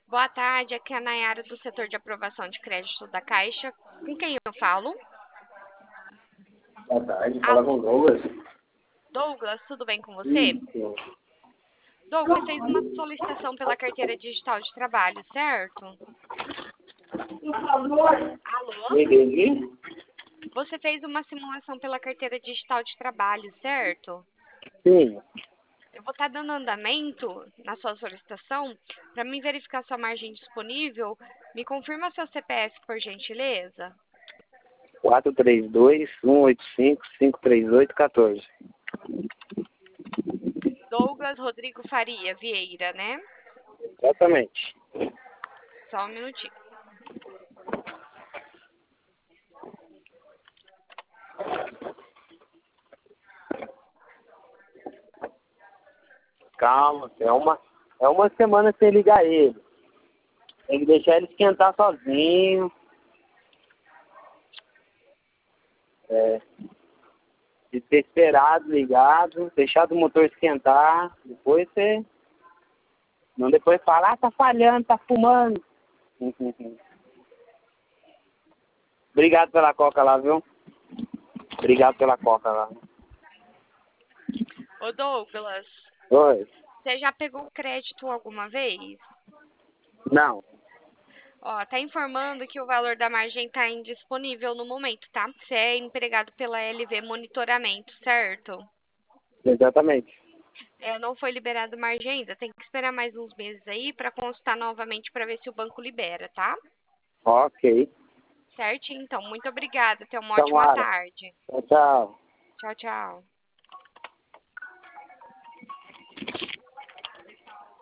Boa tarde, aqui é a Nayara do setor de aprovação de crédito da Caixa. Com quem eu falo? Boa tarde, fala com Alô, o Douglas. Douglas, tudo bem com você? Isso. Douglas fez uma solicitação pela carteira digital de trabalho, certo? Alô? Não entendi? Você fez uma simulação pela carteira digital de trabalho, certo? Sim. Eu vou estar dando andamento na sua solicitação para mim verificar sua margem disponível. Me confirma seu CPF, por gentileza? 432-185-538-14. Douglas Rodrigo Faria Vieira, né? Exatamente. Só um minutinho. Calma, é uma semana sem ligar ele. Tem que deixar ele esquentar sozinho. É. De ter esperado, ligado, deixado o motor esquentar. Depois você. Não depois falar, tá falhando, tá fumando. Obrigado pela coca lá, viu? Obrigado pela coca lá. Ô Douglas, Oi. você já pegou crédito alguma vez? Não. Ó, tá informando que o valor da margem tá indisponível no momento, tá? Você é empregado pela LV Monitoramento, certo? Exatamente. Não foi liberado margem ainda. Tem que esperar mais uns meses aí para consultar novamente para ver se o banco libera, tá? Ok. Certo? Então, muito obrigada. Tenha uma ótima Tomara. tarde. Tchau, tchau. Tchau, tchau.